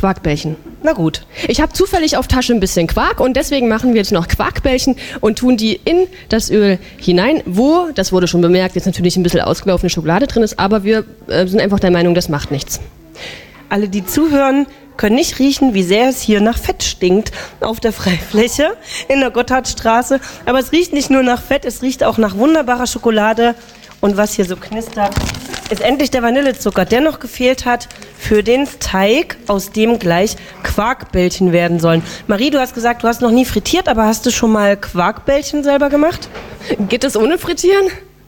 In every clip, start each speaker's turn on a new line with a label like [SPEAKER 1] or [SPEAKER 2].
[SPEAKER 1] Quarkbällchen.
[SPEAKER 2] Na gut.
[SPEAKER 1] Ich habe zufällig auf Tasche ein bisschen Quark und deswegen machen wir jetzt noch Quarkbällchen und tun die in das Öl hinein, wo, das wurde schon bemerkt, jetzt natürlich ein bisschen ausgelaufene Schokolade drin ist, aber wir sind einfach der Meinung, das macht nichts.
[SPEAKER 2] Alle, die zuhören, können nicht riechen, wie sehr es hier nach Fett stinkt auf der Freifläche in der Gotthardstraße. Aber es riecht nicht nur nach Fett, es riecht auch nach wunderbarer Schokolade. Und was hier so knistert, ist endlich der Vanillezucker, der noch gefehlt hat für den Teig, aus dem gleich Quarkbällchen werden sollen. Marie, du hast gesagt, du hast noch nie frittiert, aber hast du schon mal Quarkbällchen selber gemacht?
[SPEAKER 1] Geht das ohne Frittieren?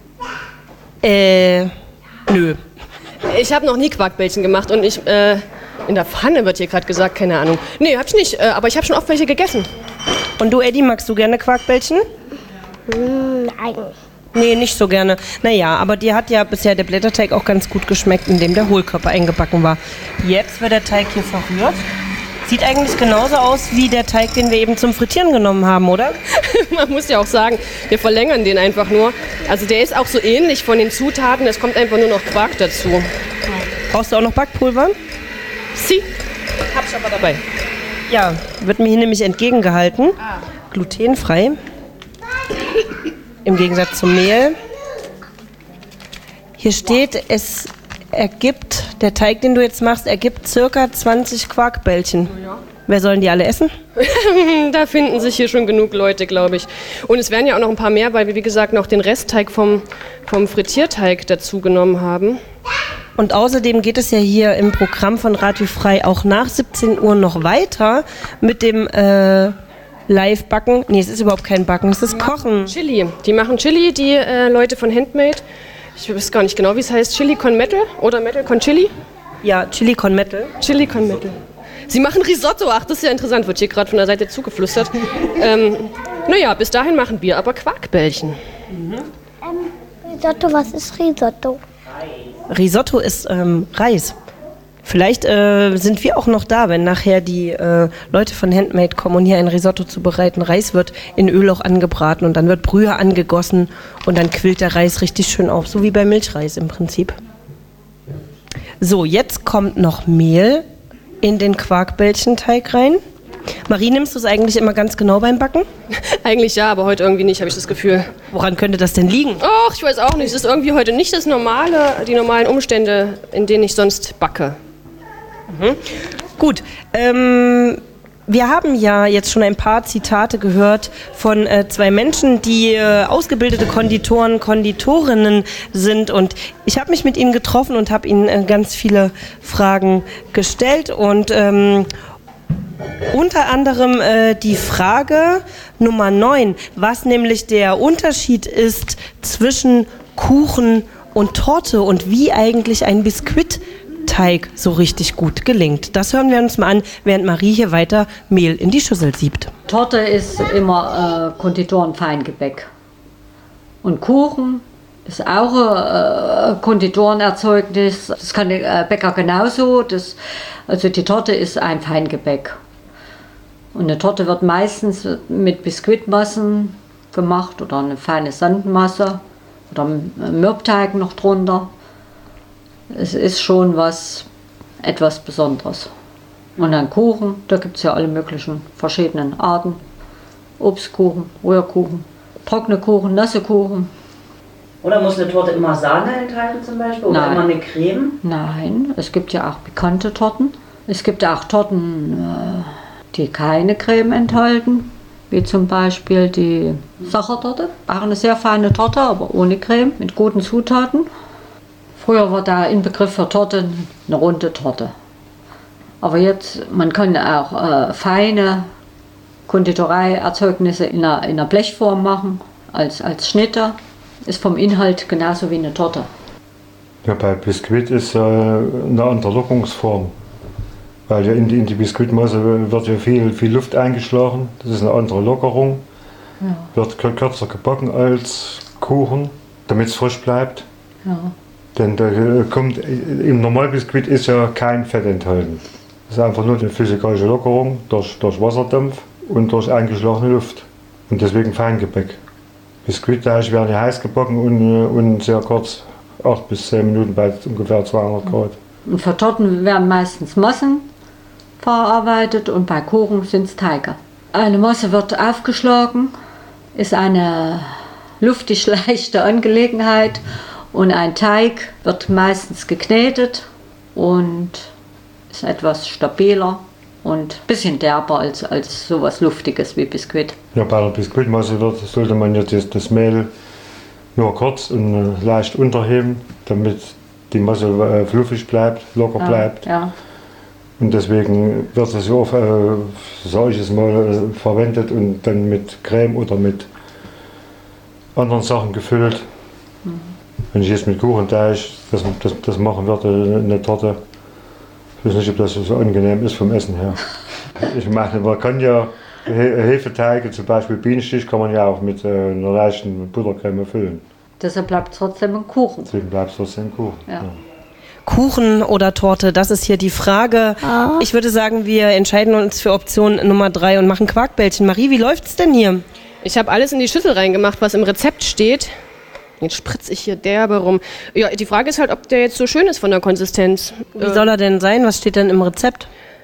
[SPEAKER 2] Nö.
[SPEAKER 1] Ich habe noch nie Quarkbällchen gemacht und ich, in der Pfanne wird hier gerade gesagt, keine Ahnung. Nee, hab ich nicht, aber ich habe schon oft welche gegessen.
[SPEAKER 2] Und du, Eddie, magst du gerne Quarkbällchen?
[SPEAKER 3] Nein.
[SPEAKER 2] Nee, nicht so gerne. Naja, aber dir hat ja bisher der Blätterteig auch ganz gut geschmeckt, indem der Hohlkörper eingebacken war. Jetzt wird der Teig hier verrührt. Sieht eigentlich genauso aus wie der Teig, den wir eben zum Frittieren genommen haben, oder?
[SPEAKER 1] Man muss ja auch sagen, wir verlängern den einfach nur. Also der ist auch so ähnlich von den Zutaten, es kommt einfach nur noch Quark dazu.
[SPEAKER 2] Brauchst du auch noch Backpulver?
[SPEAKER 1] Sie, hab ich aber dabei.
[SPEAKER 2] Ja, wird mir hier nämlich entgegengehalten. Glutenfrei. Im Gegensatz zum Mehl. Hier steht, es ergibt, der Teig, den du jetzt machst, ergibt circa 20 Quarkbällchen.
[SPEAKER 1] Ja.
[SPEAKER 2] Wer sollen die alle essen?
[SPEAKER 1] Da finden sich hier schon genug Leute, glaube ich. Und es werden ja auch noch ein paar mehr, weil wir, wie gesagt, noch den Restteig vom Frittierteig dazu genommen haben.
[SPEAKER 2] Und außerdem geht es ja hier im Programm von Radio Frei auch nach 17 Uhr noch weiter mit dem Live-Backen. Nee, es ist überhaupt kein Backen, es ist Kochen.
[SPEAKER 1] Chili. Die machen Chili, die Leute von Handmade. Ich weiß gar nicht genau, wie es heißt. Chili con Metal oder Metal con Chili?
[SPEAKER 2] Ja, Chili con Metal.
[SPEAKER 1] Chili con Metal. Sie machen Risotto. Ach, das ist ja interessant, wird hier gerade von der Seite zugeflüstert. Naja, bis dahin machen wir aber Quarkbällchen.
[SPEAKER 3] Risotto, was ist Risotto?
[SPEAKER 2] Risotto ist Reis. Vielleicht sind wir auch noch da, wenn nachher die Leute von Handmade kommen und hier ein Risotto zubereiten. Reis wird in Öl auch angebraten und dann wird Brühe angegossen und dann quillt der Reis richtig schön auf, so wie bei Milchreis im Prinzip. So, jetzt kommt noch Mehl in den Quarkbällchenteig rein. Marie, nimmst du es eigentlich immer ganz genau beim Backen?
[SPEAKER 1] Eigentlich ja, aber heute irgendwie nicht, habe ich das Gefühl.
[SPEAKER 2] Woran könnte das denn liegen?
[SPEAKER 1] Ach, ich weiß auch nicht. Es ist irgendwie heute nicht die normalen Umstände, in denen ich sonst backe.
[SPEAKER 2] Gut, wir haben ja jetzt schon ein paar Zitate gehört von zwei Menschen, die ausgebildete Konditoren, Konditorinnen sind, und ich habe mich mit ihnen getroffen und habe ihnen ganz viele Fragen gestellt und unter anderem die Frage Nummer 9, was nämlich der Unterschied ist zwischen Kuchen und Torte und wie eigentlich ein Biskuitteig so richtig gut gelingt. Das hören wir uns mal an, während Marie hier weiter Mehl in die Schüssel siebt.
[SPEAKER 4] Torte ist immer Konditorenfeingebäck. Und Kuchen ist auch Konditorenerzeugnis. Das kann der Bäcker genauso. Also die Torte ist ein Feingebäck. Und eine Torte wird meistens mit Biskuitmassen gemacht oder eine feine Sandmasse oder Mürbteig noch drunter. Es ist schon etwas Besonderes. Und dann Kuchen, da gibt es ja alle möglichen verschiedenen Arten. Obstkuchen, Rührkuchen, trockene Kuchen, nasse Kuchen.
[SPEAKER 5] Oder muss eine Torte immer Sahne enthalten zum Beispiel? Oder
[SPEAKER 4] Nein.
[SPEAKER 5] immer eine Creme?
[SPEAKER 4] Nein, es gibt ja auch bekannte Torten. Es gibt auch Torten, die keine Creme enthalten. Wie zum Beispiel die Sachertorte. Auch eine sehr feine Torte, aber ohne Creme, mit guten Zutaten. Früher war der Inbegriff für Torte eine runde Torte. Aber jetzt, man kann auch feine Konditoreierzeugnisse in einer Blechform machen, als Schnitte. Ist vom Inhalt genauso wie eine Torte.
[SPEAKER 6] Ja, bei Biskuit ist eine andere Lockungsform. Weil ja in die Biskuitmasse wird ja viel Luft eingeschlagen. Das ist eine andere Lockerung.
[SPEAKER 4] Ja.
[SPEAKER 6] Wird kürzer gebacken als Kuchen, damit es frisch bleibt.
[SPEAKER 4] Ja.
[SPEAKER 6] Denn im Normalbiskuit ist ja kein Fett enthalten. Das ist einfach nur eine physikalische Lockerung durch Wasserdampf und durch eingeschlagene Luft. Und deswegen Feingebäck. Biskuitteig werden ja heiß gebacken und sehr kurz, 8 bis 10 Minuten bei ungefähr 200 Grad.
[SPEAKER 4] Und für Torten werden meistens Massen verarbeitet und bei Kuchen sind es Teige. Eine Masse wird aufgeschlagen, ist eine luftig leichte Angelegenheit und ein Teig wird meistens geknetet und ist etwas stabiler und ein bisschen derber als sowas Luftiges wie Biskuit.
[SPEAKER 6] Ja, bei der Biskuitmasse sollte man jetzt das Mehl nur kurz und leicht unterheben, damit die Masse fluffig bleibt, locker bleibt.
[SPEAKER 4] Ja.
[SPEAKER 6] Und deswegen wird es so solches Mal verwendet und dann mit Creme oder mit anderen Sachen gefüllt. Wenn ich jetzt mit Kuchenteig das machen würde, eine Torte, ich weiß nicht, ob das so angenehm ist vom Essen her. Ich meine, man kann ja Hefeteige, zum Beispiel Bienenstich, kann man ja auch mit einer leichten Buttercreme füllen.
[SPEAKER 4] Deshalb bleibt es trotzdem ein Kuchen.
[SPEAKER 6] Deswegen bleibt es trotzdem Kuchen.
[SPEAKER 4] Ja.
[SPEAKER 2] Kuchen oder Torte, das ist hier die Frage. Ich würde sagen, wir entscheiden uns für Option Nummer 3 und machen Quarkbällchen. Marie, wie läuft's denn hier?
[SPEAKER 1] Ich habe alles in die Schüssel reingemacht, was im Rezept steht. Jetzt spritze ich hier derbe rum. Ja, die Frage ist halt, ob der jetzt so schön ist von der Konsistenz.
[SPEAKER 2] Wie soll er denn sein? Was steht denn im Rezept?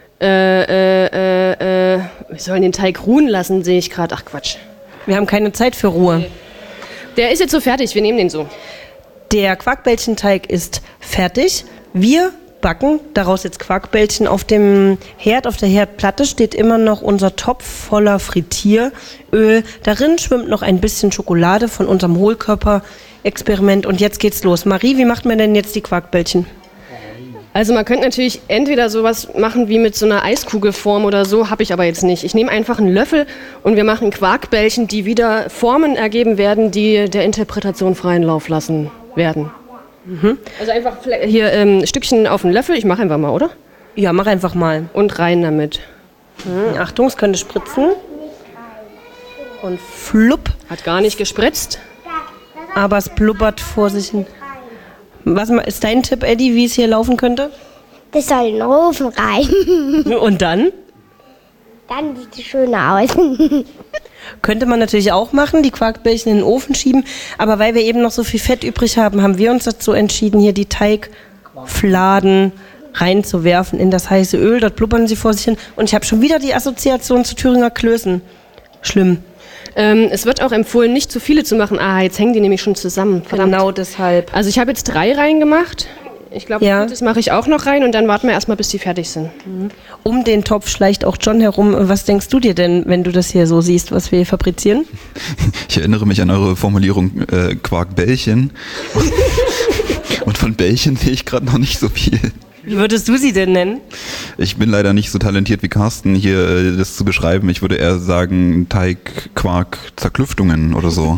[SPEAKER 1] Wir sollen den Teig ruhen lassen, sehe ich gerade. Ach Quatsch.
[SPEAKER 2] Wir haben keine Zeit für Ruhe.
[SPEAKER 1] Der ist jetzt so fertig, wir nehmen den so.
[SPEAKER 2] Der Quarkbällchenteig ist fertig. Wir backen daraus jetzt Quarkbällchen. Auf dem Herd, auf der Herdplatte steht immer noch unser Topf voller Frittieröl. Darin schwimmt noch ein bisschen Schokolade von unserem Hohlkörper-Experiment. Und jetzt geht's los. Marie, wie macht man denn jetzt die Quarkbällchen?
[SPEAKER 1] Also man könnte natürlich entweder sowas machen wie mit so einer Eiskugelform oder so, habe ich aber jetzt nicht. Ich nehme einfach einen Löffel und wir machen Quarkbällchen, die wieder Formen ergeben werden, die der Interpretation freien Lauf lassen werden. Also einfach hier Stückchen auf den Löffel, ich mache einfach mal, oder?
[SPEAKER 2] Ja, mach einfach mal.
[SPEAKER 1] Und rein damit.
[SPEAKER 2] Achtung, es könnte spritzen. Und flupp.
[SPEAKER 1] Hat gar nicht gespritzt.
[SPEAKER 2] Aber es blubbert vor sich hin. Was ist dein Tipp, Eddie, wie es hier laufen könnte?
[SPEAKER 3] Das soll in den Ofen rein.
[SPEAKER 2] Und dann?
[SPEAKER 3] Dann sieht es schön aus.
[SPEAKER 2] Könnte man natürlich auch machen, die Quarkbällchen in den Ofen schieben. Aber weil wir eben noch so viel Fett übrig haben, haben wir uns dazu entschieden, hier die Teigfladen reinzuwerfen in das heiße Öl. Dort blubbern sie vor sich hin. Und ich habe schon wieder die Assoziation zu Thüringer Klößen. Schlimm.
[SPEAKER 1] Es wird auch empfohlen, nicht zu viele zu machen. Ah, jetzt hängen die nämlich schon zusammen. Verdammt.
[SPEAKER 2] Genau deshalb.
[SPEAKER 1] Also ich habe jetzt 3 reingemacht. Ich glaube,
[SPEAKER 2] Ja.
[SPEAKER 1] das mache ich auch noch rein und dann warten wir erstmal, bis die fertig sind.
[SPEAKER 2] Um den Topf schleicht auch John herum. Was denkst du dir denn, wenn du das hier so siehst, was wir hier fabrizieren?
[SPEAKER 7] Ich erinnere mich an eure Formulierung Quarkbällchen. Und von Bällchen sehe ich gerade noch nicht so viel.
[SPEAKER 2] Wie würdest du sie denn nennen?
[SPEAKER 7] Ich bin leider nicht so talentiert wie Carsten, hier das zu beschreiben. Ich würde eher sagen Teig, Quark, Zerklüftungen oder so.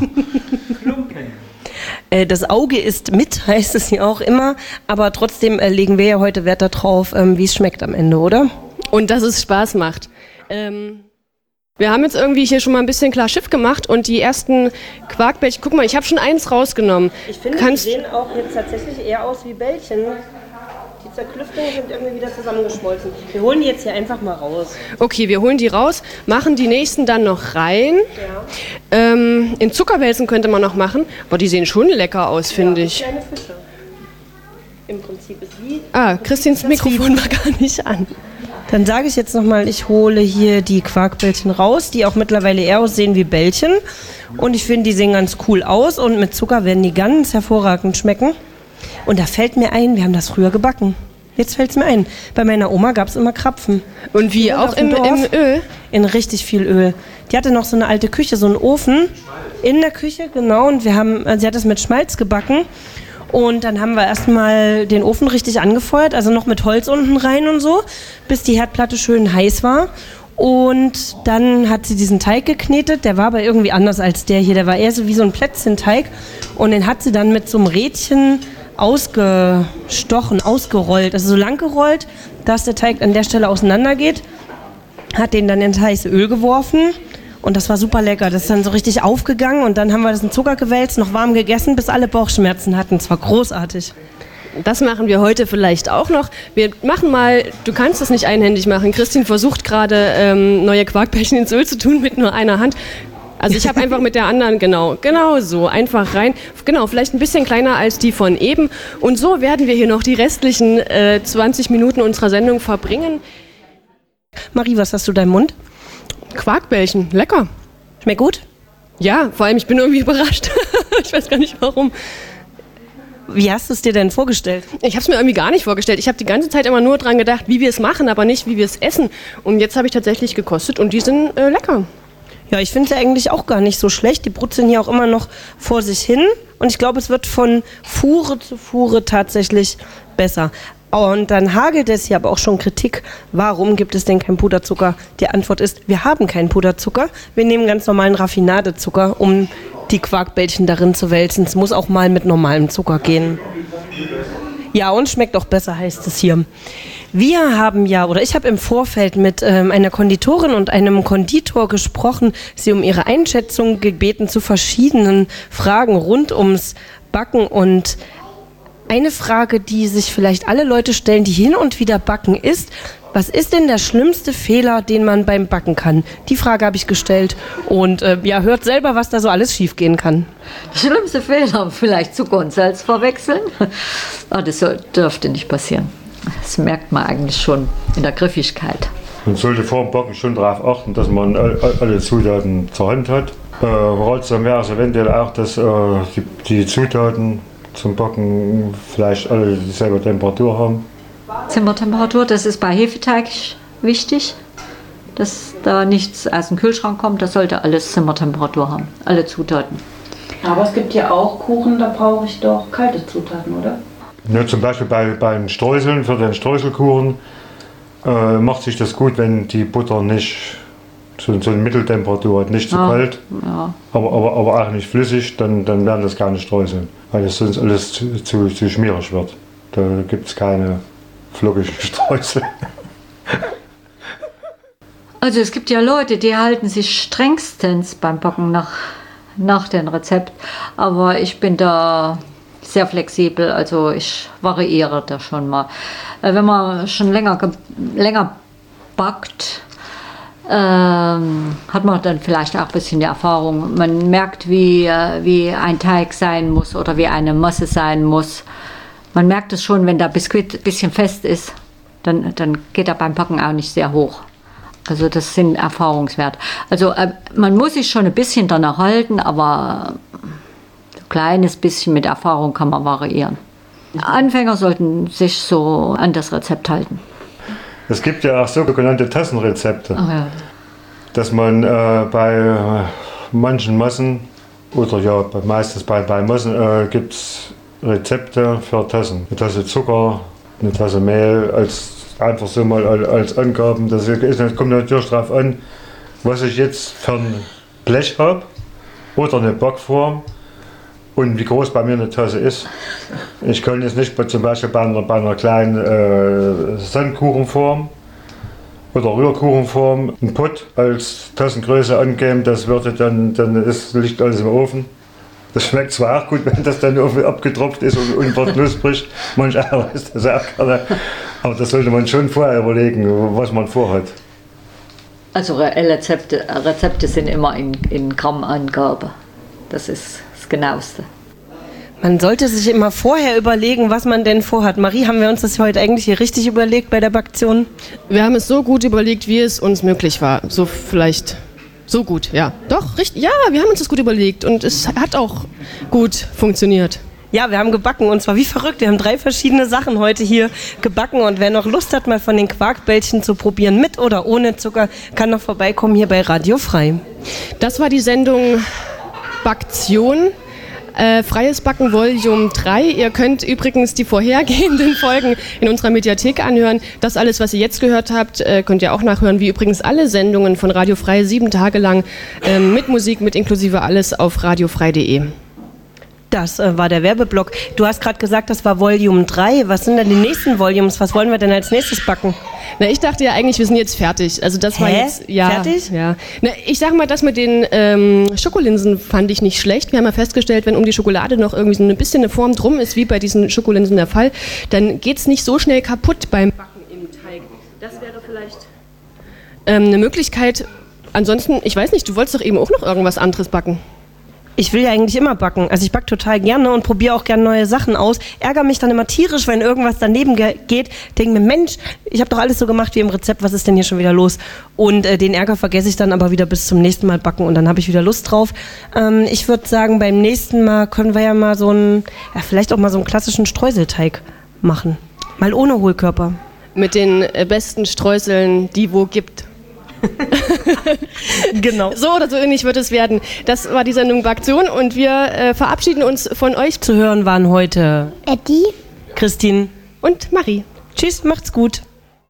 [SPEAKER 2] Das Auge ist mit, heißt es ja auch immer. Aber trotzdem legen wir ja heute Wert darauf, wie es schmeckt am Ende, oder?
[SPEAKER 1] Und dass es Spaß macht. Wir haben jetzt irgendwie hier schon mal ein bisschen klar Schiff gemacht und die ersten Quarkbällchen, guck mal, ich habe schon eins rausgenommen.
[SPEAKER 2] Ich finde, die sehen auch jetzt tatsächlich eher aus wie Bällchen. Die Zerklüftungen sind irgendwie wieder zusammengeschmolzen. Wir holen die jetzt hier einfach mal raus.
[SPEAKER 1] Okay, wir holen die raus, machen die nächsten dann noch rein. Ja. In Zuckerwälzen könnte man noch machen, aber die sehen schon lecker aus, finde ich.
[SPEAKER 2] Kleine Fische. Im Prinzip ist wie...
[SPEAKER 1] Christins Mikrofon war gar nicht an.
[SPEAKER 2] Dann sage ich jetzt nochmal, ich hole hier die Quarkbällchen raus, die auch mittlerweile eher aussehen wie Bällchen. Und ich finde, die sehen ganz cool aus und mit Zucker werden die ganz hervorragend schmecken. Und da fällt mir ein, wir haben das früher gebacken. Jetzt fällt es mir ein. Bei meiner Oma gab es immer Krapfen.
[SPEAKER 1] Und wie? Auch im Öl?
[SPEAKER 2] In richtig viel Öl. Die hatte noch so eine alte Küche, so einen Ofen in der Küche, genau. Und sie hat das mit Schmalz gebacken. Und dann haben wir erstmal den Ofen richtig angefeuert, also noch mit Holz unten rein und so, bis die Herdplatte schön heiß war. Und dann hat sie diesen Teig geknetet, der war aber irgendwie anders als der hier. Der war eher so wie so ein Plätzchenteig. Und den hat sie dann mit so einem Rädchen ausgestochen, ausgerollt, also so lang gerollt, dass der Teig an der Stelle auseinandergeht, hat den dann ins heiße Öl geworfen und das war super lecker. Das ist dann so richtig aufgegangen und dann haben wir das in Zucker gewälzt, noch warm gegessen, bis alle Bauchschmerzen hatten. Es war großartig.
[SPEAKER 1] Das machen wir heute vielleicht auch noch. Wir machen mal, du kannst das nicht einhändig machen. Christine versucht gerade neue Quarkbällchen ins Öl zu tun mit nur einer Hand. Also ich habe einfach mit der anderen, genau so, einfach rein. Genau, vielleicht ein bisschen kleiner als die von eben. Und so werden wir hier noch die restlichen 20 Minuten unserer Sendung verbringen.
[SPEAKER 2] Marie, was hast du da im Mund?
[SPEAKER 1] Quarkbällchen, lecker.
[SPEAKER 2] Schmeckt gut?
[SPEAKER 1] Ja, vor allem ich bin irgendwie überrascht. Ich weiß gar nicht warum.
[SPEAKER 2] Wie hast du es dir denn vorgestellt?
[SPEAKER 1] Ich habe es mir irgendwie gar nicht vorgestellt. Ich habe die ganze Zeit immer nur dran gedacht, wie wir es machen, aber nicht, wie wir es essen. Und jetzt habe ich tatsächlich gekostet und die sind lecker.
[SPEAKER 2] Ja, ich finde sie eigentlich auch gar nicht so schlecht. Die brutzeln hier auch immer noch vor sich hin. Und ich glaube, es wird von Fuhre zu Fuhre tatsächlich besser. Und dann hagelt es hier aber auch schon Kritik. Warum gibt es denn keinen Puderzucker? Die Antwort ist, wir haben keinen Puderzucker. Wir nehmen ganz normalen Raffinadezucker, um die Quarkbällchen darin zu wälzen. Es muss auch mal mit normalem Zucker gehen. Ja, und schmeckt auch besser, heißt es hier. Wir haben ich habe im Vorfeld mit einer Konditorin und einem Konditor gesprochen, sie um ihre Einschätzung gebeten zu verschiedenen Fragen rund ums Backen. Und eine Frage, die sich vielleicht alle Leute stellen, die hin und wieder backen, ist: Was ist denn der schlimmste Fehler, den man beim Backen kann? Die Frage habe ich gestellt und hört selber, was da so alles schiefgehen kann.
[SPEAKER 4] Der schlimmste Fehler, vielleicht Zucker und Salz verwechseln. Das dürfte nicht passieren. Das merkt man eigentlich schon in der Griffigkeit.
[SPEAKER 6] Man sollte vor dem Backen schon darauf achten, dass man alle Zutaten zur Hand hat. Ratsam wäre es eventuell auch, dass die Zutaten zum Backen vielleicht alle dieselbe Temperatur haben.
[SPEAKER 4] Zimmertemperatur, das ist bei Hefeteig wichtig, dass da nichts aus dem Kühlschrank kommt. Das sollte alles Zimmertemperatur haben, alle Zutaten.
[SPEAKER 5] Aber es gibt ja auch Kuchen, da brauche ich doch kalte Zutaten, oder?
[SPEAKER 6] Ja, zum Beispiel beim Streuseln, für den Streuselkuchen, macht sich das gut, wenn die Butter nicht so eine Mitteltemperatur hat, nicht zu kalt, aber auch nicht flüssig, dann werden das keine Streuseln, weil das sonst alles zu schmierig wird. Da gibt es keine flockigen Streusel.
[SPEAKER 4] Also es gibt ja Leute, die halten sich strengstens beim Backen nach dem Rezept, aber ich bin da sehr flexibel, also ich variiere da schon mal. Wenn man schon länger backt, hat man dann vielleicht auch ein bisschen die Erfahrung. Man merkt, wie ein Teig sein muss oder wie eine Masse sein muss. Man merkt es schon, wenn der Biskuit ein bisschen fest ist, dann geht er beim Backen auch nicht sehr hoch. Also das sind Erfahrungswerte. Also man muss sich schon ein bisschen danach halten, aber ein kleines bisschen mit Erfahrung kann man variieren. Anfänger sollten sich so an das Rezept halten.
[SPEAKER 6] Es gibt ja auch sogenannte Tassenrezepte, dass man bei manchen Massen oder meistens bei Massen gibt es Rezepte für Tassen. Eine Tasse Zucker, eine Tasse Mehl, einfach so mal als Angaben. Das kommt natürlich darauf an, was ich jetzt für ein Blech habe oder eine Backform und wie groß bei mir eine Tasse ist. Ich kann jetzt nicht zum Beispiel bei einer kleinen Sandkuchenform oder Rührkuchenform einen Pott als Tassengröße angeben. Das würde dann liegt alles im Ofen. Das schmeckt zwar auch gut, wenn das dann abgetropft ist und wird knusprig. Manch einer weiß das auch gerne. Aber das sollte man schon vorher überlegen, was man vorhat.
[SPEAKER 4] Also Rezepte sind immer in Grammangabe. Das ist das Genaueste.
[SPEAKER 2] Man sollte sich immer vorher überlegen, was man denn vorhat. Marie, haben wir uns das heute eigentlich hier richtig überlegt bei der Baktion?
[SPEAKER 1] Wir haben es so gut überlegt, wie es uns möglich war. So vielleicht... So gut, ja. Doch, richtig. Ja, wir haben uns das gut überlegt und es hat auch gut funktioniert.
[SPEAKER 2] Ja, wir haben gebacken und zwar wie verrückt. Wir haben 3 verschiedene Sachen heute hier gebacken und wer noch Lust hat, mal von den Quarkbällchen zu probieren, mit oder ohne Zucker, kann noch vorbeikommen hier bei Radio Frei.
[SPEAKER 1] Das war die Sendung Baktion. Freies Backen Volume 3. Ihr könnt übrigens die vorhergehenden Folgen in unserer Mediathek anhören. Das alles, was ihr jetzt gehört habt, könnt ihr auch nachhören, wie übrigens alle Sendungen von Radio Frei 7 Tage lang mit Musik, mit inklusive alles auf radiofrei.de.
[SPEAKER 2] Das war der Werbeblock. Du hast gerade gesagt, das war Volume 3. Was sind denn die nächsten Volumes? Was wollen wir denn als nächstes backen?
[SPEAKER 1] Na, ich dachte ja eigentlich, wir sind jetzt fertig. Also das war jetzt
[SPEAKER 2] fertig?
[SPEAKER 1] Ja. Na, ich sag mal, das mit den Schokolinsen fand ich nicht schlecht. Wir haben ja festgestellt, wenn um die Schokolade noch irgendwie so ein bisschen eine Form drum ist, wie bei diesen Schokolinsen der Fall, dann geht's nicht so schnell kaputt beim Backen im Teig. Das wäre vielleicht eine Möglichkeit. Ansonsten, ich weiß nicht, du wolltest doch eben auch noch irgendwas anderes backen.
[SPEAKER 2] Ich will ja eigentlich immer backen. Also ich backe total gerne und probiere auch gerne neue Sachen aus. Ärgere mich dann immer tierisch, wenn irgendwas daneben geht. Denke mir, Mensch, ich habe doch alles so gemacht wie im Rezept. Was ist denn hier schon wieder los? Und den Ärger vergesse ich dann aber wieder bis zum nächsten Mal backen und dann habe ich wieder Lust drauf. Ich würde sagen, beim nächsten Mal können wir ja mal vielleicht auch mal so einen klassischen Streuselteig machen. Mal ohne Hohlkörper.
[SPEAKER 1] Mit den besten Streuseln, die wo gibt.
[SPEAKER 2] Genau.
[SPEAKER 1] So oder so ähnlich wird es werden. Das war die Sendung Baktion und wir verabschieden uns von euch.
[SPEAKER 2] Zu hören waren heute
[SPEAKER 3] Eddie,
[SPEAKER 2] Christine
[SPEAKER 1] Und Marie.
[SPEAKER 2] Tschüss, macht's gut.